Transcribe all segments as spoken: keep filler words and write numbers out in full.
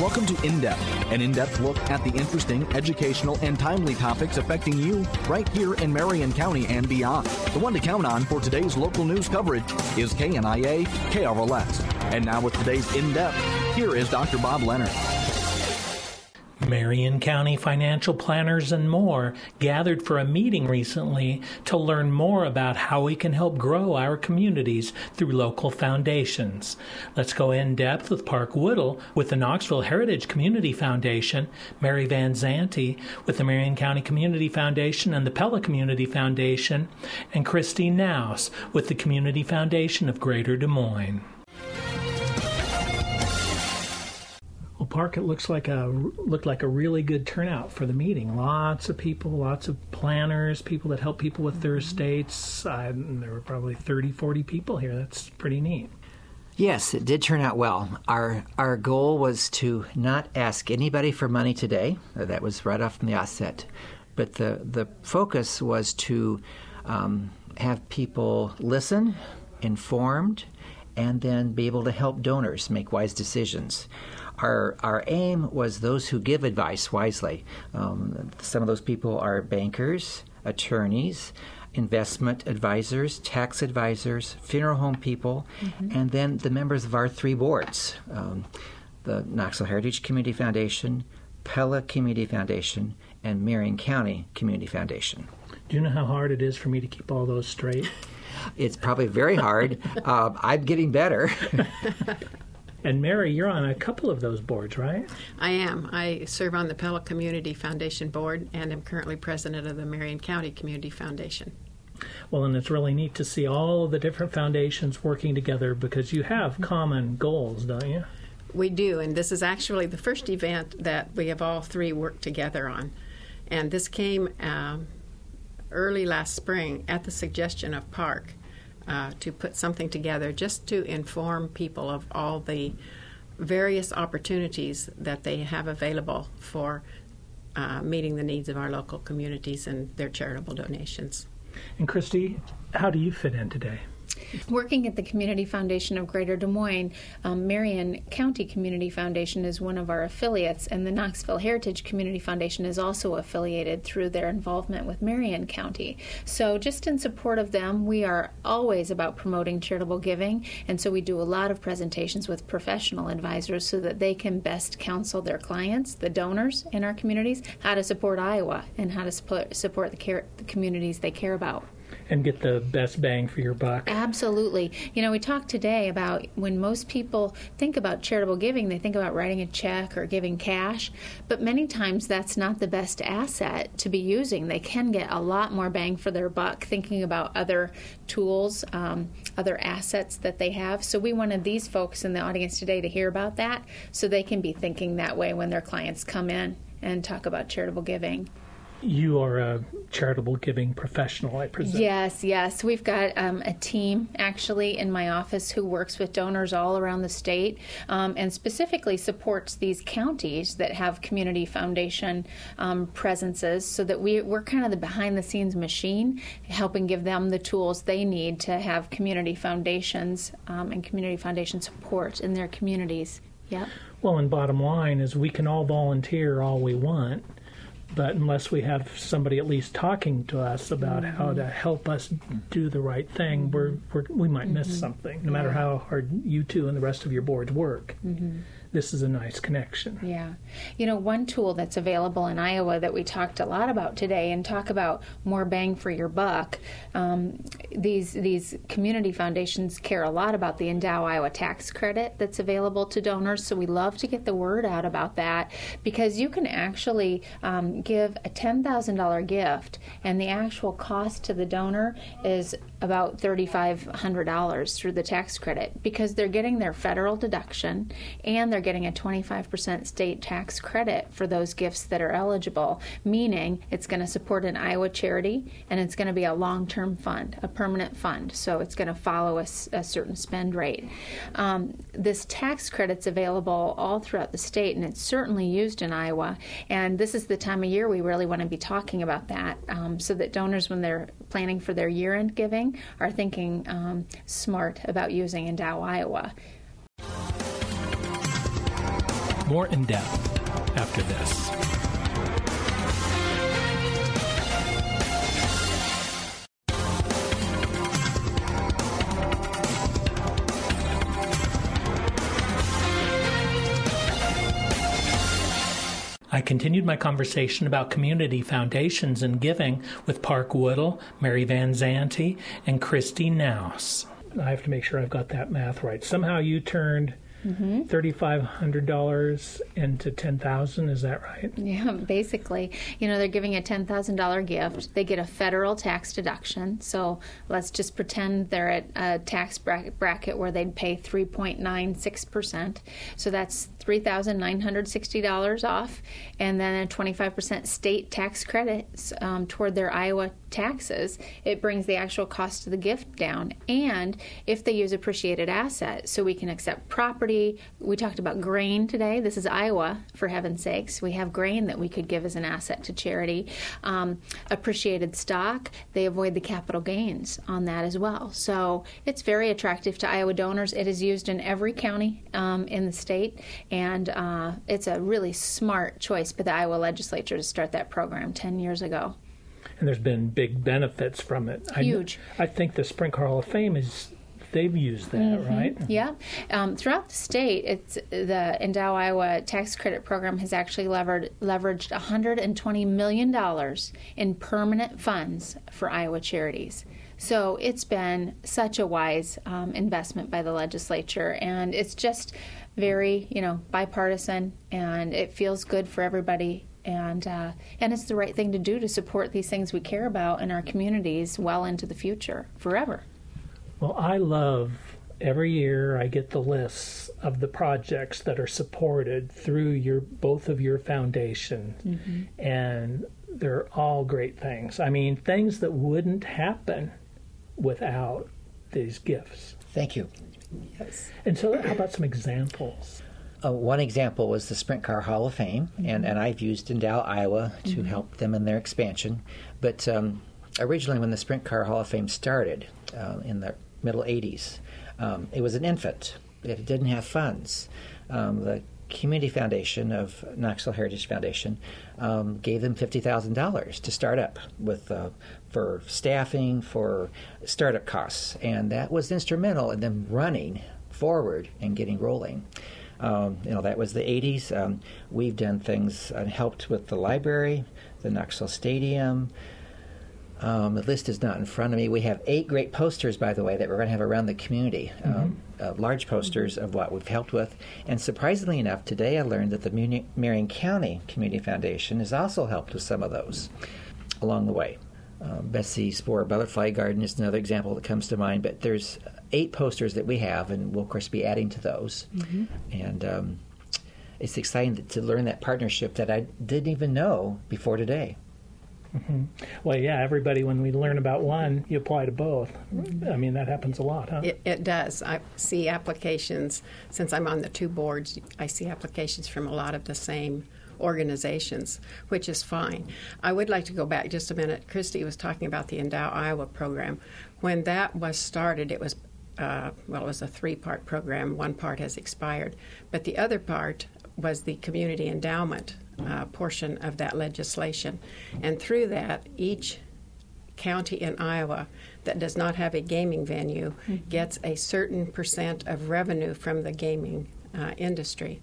Welcome to In-Depth, an in-depth look at the interesting, educational, and timely topics affecting you right here in Marion County and beyond. The one to count on for today's local news coverage is K N I A K R L S. And now with today's In-Depth, here is Doctor Bob Leonard. Marion County financial planners and more gathered for a meeting recently to learn more about how we can help grow our communities through local foundations. Let's go in depth with Park Woodall with the Knoxville Heritage Community Foundation, Mary Van Zanti with the Marion County Community Foundation and the Pella Community Foundation, and Christine Naus with the Community Foundation of Greater Des Moines. Well, Park, it looks like a looked like a really good turnout for the meeting. Lots of people, lots of planners, people that help people with their estates. Uh, there were probably thirty, forty people here. That's pretty neat. Yes, it did turn out well. Our our goal was to not ask anybody for money today. That was right off from the outset. But the, the focus was to um, have people listen, informed, and then be able to help donors make wise decisions. Our our aim was those who give advice wisely. Um, some of those people are bankers, attorneys, investment advisors, tax advisors, funeral home people, mm-hmm. and then the members of our three boards, um, the Knoxville Heritage Community Foundation, Pella Community Foundation, and Marion County Community Foundation. Do you know how hard it is for me to keep all those straight? It's probably very hard. uh, I'm getting better. And Mary, you're on a couple of those boards, right? I am. I serve on the Pella Community Foundation board and am currently president of the Marion County Community Foundation. Well, and it's really neat to see all of the different foundations working together because you have common goals, don't you? We do, and this is actually the first event that we have all three worked together on. And this came um, early last spring at the suggestion of Park. Uh, to put something together just to inform people of all the various opportunities that they have available for uh, meeting the needs of our local communities and their charitable donations. And Christy, how do you fit in today? Working at the Community Foundation of Greater Des Moines, um, Marion County Community Foundation is one of our affiliates, and the Knoxville Heritage Community Foundation is also affiliated through their involvement with Marion County. So just in support of them, we are always about promoting charitable giving, and so we do a lot of presentations with professional advisors so that they can best counsel their clients, the donors in our communities, how to support Iowa and how to support, support the, care, the communities they care about. And get the best bang for your buck. Absolutely. You know, we talked today about when most people think about charitable giving, they think about writing a check or giving cash, but many times that's not the best asset to be using. They can get a lot more bang for their buck thinking about other tools, um, other assets that they have. So we wanted these folks in the audience today to hear about that so they can be thinking that way when their clients come in and talk about charitable giving. You are a charitable giving professional, I presume. Yes, yes. We've got um, a team, actually, in my office who works with donors all around the state um, and specifically supports these counties that have community foundation um, presences so that we, we're kind of the behind-the-scenes machine, helping give them the tools they need to have community foundations um, and community foundation support in their communities. Yep. Well, and bottom line is we can all volunteer all we want, but unless we have somebody at least talking to us about mm-hmm. how to help us do the right thing, we're, we're, we might miss mm-hmm. something, no matter how hard you two and the rest of your boards work. Mm-hmm. This is a nice connection. Yeah. You know, one tool that's available in Iowa that we talked a lot about today and talk about more bang for your buck, um, these these community foundations care a lot about the Endow Iowa tax credit that's available to donors, so we love to get the word out about that because you can actually um, give a ten thousand dollars gift and the actual cost to the donor is about three thousand five hundred dollars through the tax credit because they're getting their federal deduction and they're getting a twenty-five percent state tax credit for those gifts that are eligible, meaning it's going to support an Iowa charity and it's going to be a long-term fund, a permanent fund, so it's going to follow a, a certain spend rate. Um, this tax credit's available all throughout the state and it's certainly used in Iowa, and this is the time of year we really want to be talking about that um, so that donors, when they're planning for their year-end giving, are thinking um, smart about using Endow Iowa. More in depth after this. I continued my conversation about community foundations and giving with Park Woodall, Mary Van Zante, and Christy Naus. I have to make sure I've got that math right. Somehow you turned mm-hmm. three thousand five hundred dollars into ten thousand dollars, is that right? Yeah, basically. You know, they're giving a ten thousand dollars gift. They get a federal tax deduction. So let's just pretend they're at a tax bracket where they'd pay three point nine six percent. So that's three thousand nine hundred sixty dollars off, and then a twenty-five percent state tax credit um, toward their Iowa taxes. It brings the actual cost of the gift down. And if they use appreciated assets, so we can accept property. We talked about grain today. This is Iowa, for heaven's sakes. We have grain that we could give as an asset to charity. Um, appreciated stock, they avoid the capital gains on that as well. So it's very attractive to Iowa donors. It is used in every county um, in the state. And uh, it's a really smart choice by the Iowa legislature to start that program ten years ago. And there's been big benefits from it. Huge. I, I think the Sprint Car Hall of Fame is, they've used that, mm-hmm. right? Yeah. Um, throughout the state, it's the Endow Iowa Tax Credit Program has actually levered, leveraged one hundred twenty million dollars in permanent funds for Iowa charities. So it's been such a wise um, investment by the legislature, and it's just very, you know, bipartisan, and it feels good for everybody, and uh, and it's the right thing to do to support these things we care about in our communities well into the future, forever. Well, I love every year I get the lists of the projects that are supported through your both of your foundations, mm-hmm. and they're all great things. I mean, things that wouldn't happen without these gifts. Thank you. Yes. And so how about some examples? Uh, one example was the Sprint Car Hall of Fame, mm-hmm. and, and I've used Endow Iowa to mm-hmm. help them in their expansion. But um, originally when the Sprint Car Hall of Fame started uh, in the middle eighties, um, it was an infant. It didn't have funds. Um, the Community Foundation of Knoxville Heritage Foundation um, gave them fifty thousand dollars to start up with uh, for staffing, for startup costs, and that was instrumental in them running forward and getting rolling. Um, you know, that was the eighties. Um, we've done things and helped with the library, the Knoxville Stadium. Um, the list is not in front of me. We have eight great posters, by the way, that we're going to have around the community, mm-hmm. um, uh, large posters of what we've helped with. And surprisingly enough, today I learned that the Muni- Marion County Community Foundation has also helped with some of those along the way. Um, Bessie Spohr Butterfly Garden is another example that comes to mind, but there's eight posters that we have, and we'll, of course, be adding to those. Mm-hmm. And um, it's exciting to learn that partnership that I didn't even know before today. Mm-hmm. Well, yeah, everybody, when we learn about one, you apply to both. I mean, that happens a lot, huh? It, it does. I see applications, since I'm on the two boards, I see applications from a lot of the same organizations, which is fine. I would like to go back just a minute. Christy was talking about the Endow Iowa program. When that was started, it was, uh, well, it was a three-part program. One part has expired, but the other part was the community endowment uh, portion of that legislation. And through that, each county in Iowa that does not have a gaming venue mm-hmm. gets a certain percent of revenue from the gaming uh, industry.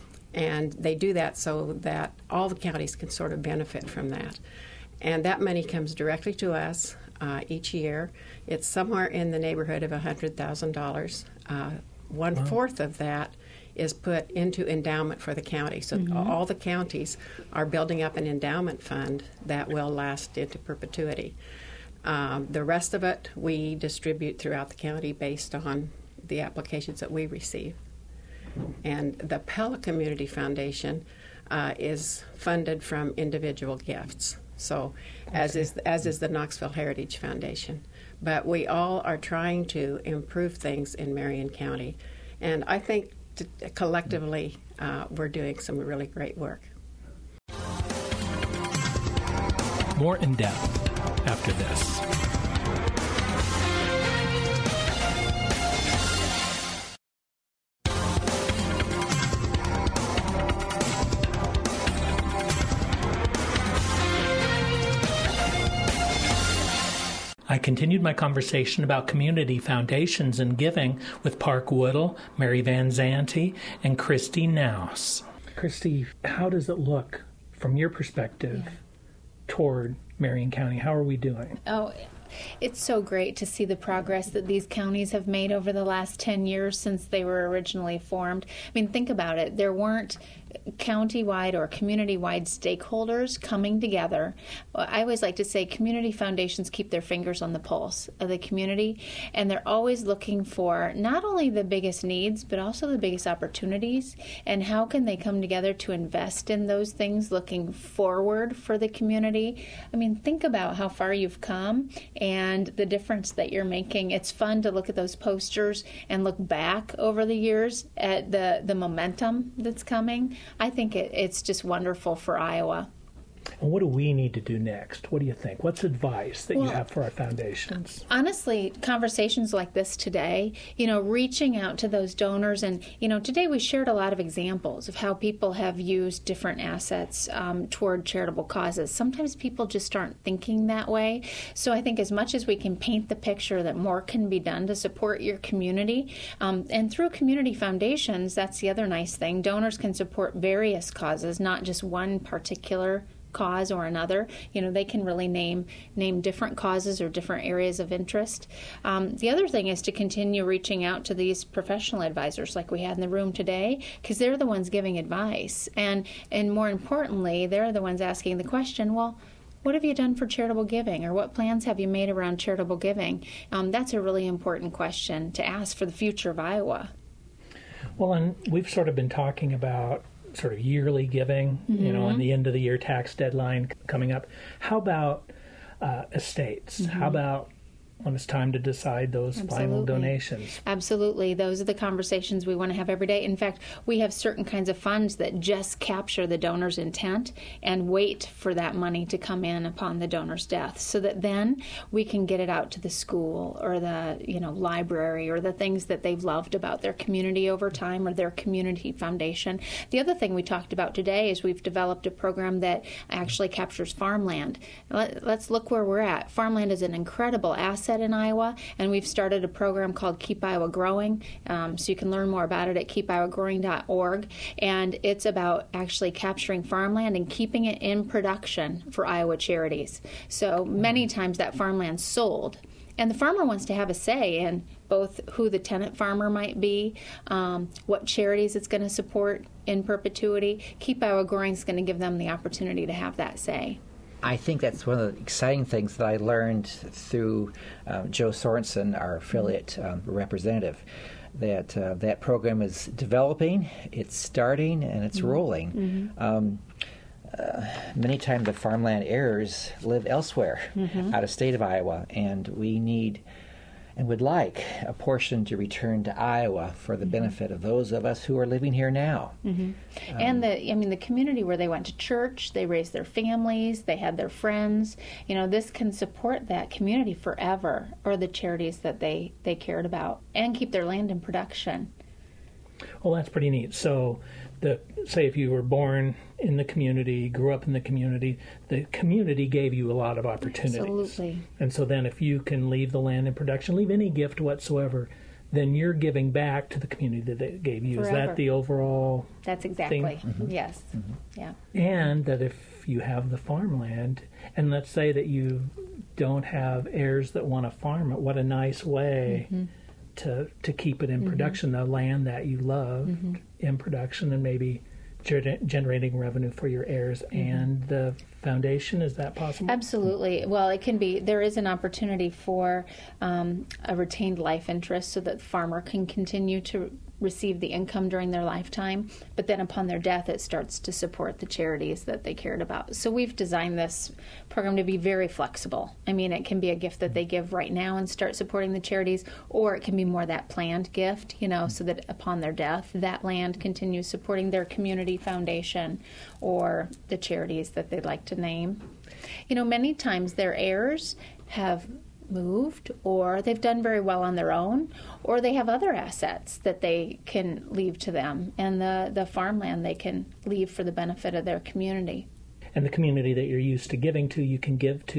And they do that so that all the counties can sort of benefit from that. And that money comes directly to us uh, each year. It's somewhere in the neighborhood of one hundred thousand dollars. Uh, one-fourth wow. of that is put into endowment for the county. So mm-hmm. all the counties are building up an endowment fund that will last into perpetuity. Um, the rest of it we distribute throughout the county based on the applications that we receive. And the Pella Community Foundation uh, is funded from individual gifts. So okay. as is as is the Knoxville Heritage Foundation. But we all are trying to improve things in Marion County. And I think to, collectively uh, we're doing some really great work. More in depth after this. I continued my conversation about community foundations and giving with Park Woodall, Mary Van Zanti, and Christy Naus. Christy, how does it look from your perspective yeah. toward Marion County? How are we doing? Oh, it's so great to see the progress that these counties have made over the last ten years since they were originally formed. I mean, think about it. There weren't county-wide or community-wide stakeholders coming together. I always like to say community foundations keep their fingers on the pulse of the community, and they're always looking for not only the biggest needs, but also the biggest opportunities, and how can they come together to invest in those things looking forward for the community. I mean, think about how far you've come and the difference that you're making. It's fun to look at those posters and look back over the years at the, the momentum that's coming. I think it, it's just wonderful for Iowa. And what do we need to do next? What do you think? What's advice that well, you have for our foundations? Honestly, conversations like this today, you know, reaching out to those donors. And, you know, today we shared a lot of examples of how people have used different assets um, toward charitable causes. Sometimes people just aren't thinking that way. So I think as much as we can paint the picture that more can be done to support your community, um, and through community foundations, that's the other nice thing. Donors can support various causes, not just one particular cause or another. You know, they can really name name different causes or different areas of interest. Um, the other thing is to continue reaching out to these professional advisors like we had in the room today, because they're the ones giving advice. And, and more importantly, they're the ones asking the question, well, what have you done for charitable giving, or what plans have you made around charitable giving? Um, that's a really important question to ask for the future of Iowa. Well, and we've sort of been talking about sort of yearly giving, mm-hmm. you know, and the end of the year tax deadline coming up. How about uh, estates? Mm-hmm. How about when it's time to decide those Absolutely. Final donations? Absolutely. Those are the conversations we want to have every day. In fact, we have certain kinds of funds that just capture the donor's intent and wait for that money to come in upon the donor's death, so that then we can get it out to the school or the, you know, library or the things that they've loved about their community over time or their community foundation. The other thing we talked about today is we've developed a program that actually captures farmland. Let, let's look where we're at. Farmland is an incredible asset in Iowa, and we've started a program called Keep Iowa Growing, um, so you can learn more about it at keep iowa growing dot org, and it's about actually capturing farmland and keeping it in production for Iowa charities. So many times that farmland's sold, and the farmer wants to have a say in both who the tenant farmer might be, um, what charities it's going to support in perpetuity. Keep Iowa Growing is going to give them the opportunity to have that say. I think that's one of the exciting things that I learned through um, Joe Sorensen, our affiliate um, representative, that uh, that program is developing, it's starting, and it's mm-hmm. rolling. Mm-hmm. Um, uh, many times the farmland heirs live elsewhere, mm-hmm. out of state of Iowa, and we need and would like a portion to return to Iowa for the mm-hmm. benefit of those of us who are living here now. Mm-hmm. Um, and the, I mean, the community where they went to church, they raised their families, they had their friends. You know, this can support that community forever, or the charities that they, they cared about, and keep their land in production. Well, that's pretty neat. So, the say if you were born in the community, grew up in the community, the community gave you a lot of opportunities. Absolutely. And so then if you can leave the land in production, leave any gift whatsoever, then you're giving back to the community that they gave you. Forever. Is that the overall That's exactly. thing? Mm-hmm. Yes. Mm-hmm. Yeah. And that if you have the farmland, and let's say that you don't have heirs that want to farm it, what a nice way mm-hmm. to to keep it in mm-hmm. production, the land that you love mm-hmm. in production, and maybe ger- generating revenue for your heirs mm-hmm. and the foundation. Is that possible? Absolutely. Well, it can be. There is an opportunity for um, a retained life interest, so that the farmer can continue to receive the income during their lifetime, but then upon their death it starts to support the charities that they cared about. So we've designed this program to be very flexible. I mean, it can be a gift that they give right now and start supporting the charities, or it can be more that planned gift, you know, so that upon their death that land continues supporting their community foundation or the charities that they'd like to name. You know, many times their heirs have moved, or they've done very well on their own, or they have other assets that they can leave to them, and the, the farmland they can leave for the benefit of their community. And the community that you're used to giving to, you can give to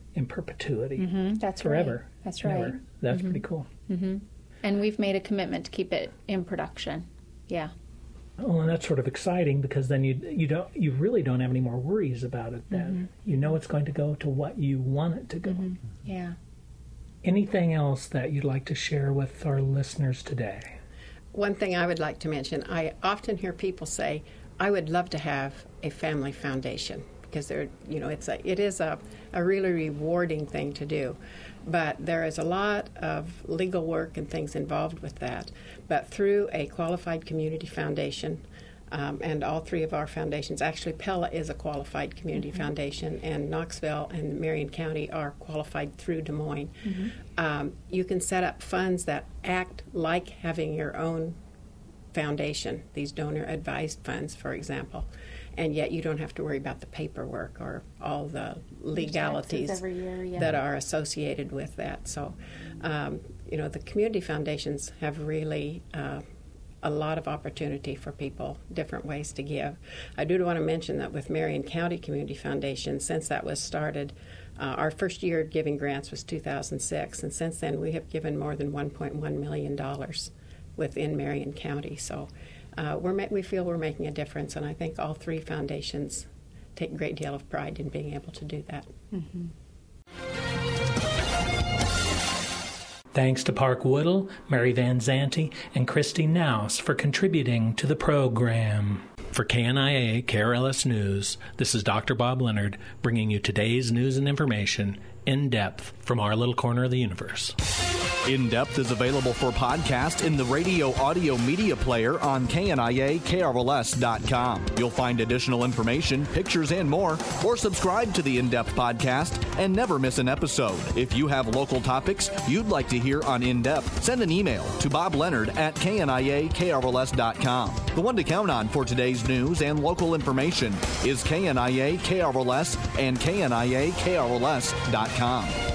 in perpetuity. Mm-hmm, that's forever. Right. That's right. Never. That's mm-hmm. pretty cool. Mm-hmm. And we've made a commitment to keep it in production. Yeah. Oh, and that's sort of exciting because then you you don't you really don't have any more worries about it. Then mm-hmm. you know it's going to go to what you want it to go. Mm-hmm. Yeah. Anything else that you'd like to share with our listeners today? One thing I would like to mention, I often hear people say, I would love to have a family foundation because they're, you know, it's a, it is a, a really rewarding thing to do. But there is a lot of legal work and things involved with that. But through a qualified community foundation, um, and all three of our foundations, actually Pella is a qualified community mm-hmm. foundation, and Knoxville and Marion County are qualified through Des Moines. Mm-hmm. Um, you can set up funds that act like having your own foundation, these donor-advised funds, for example, and yet you don't have to worry about the paperwork or all the legalities every year, yeah. that are associated with that. So, um, you know, the community foundations have really uh, a lot of opportunity for people, different ways to give. I do want to mention that with Marion County Community Foundation, since that was started, uh, our first year of giving grants was two thousand six, and since then we have given more than one point one million dollars within Marion County. So uh, we're ma- we feel we're making a difference, and I think all three foundations take a great deal of pride in being able to do that. Mm-hmm. Thanks to Park Woodall, Mary Van Zanti, and Christy Naus for contributing to the program. For K N I A K R L S News, this is Doctor Bob Leonard bringing you today's news and information in depth from our little corner of the universe. In Depth is available for podcast in the radio audio media player on K N I A K R L S dot com. You'll find additional information, pictures, and more, or subscribe to the In Depth podcast and never miss an episode. If you have local topics you'd like to hear on In Depth, send an email to Bob Leonard at K N I A K R L S dot com. The one to count on for today's news and local information is K N I A K R L S and K N I A K R L S dot com.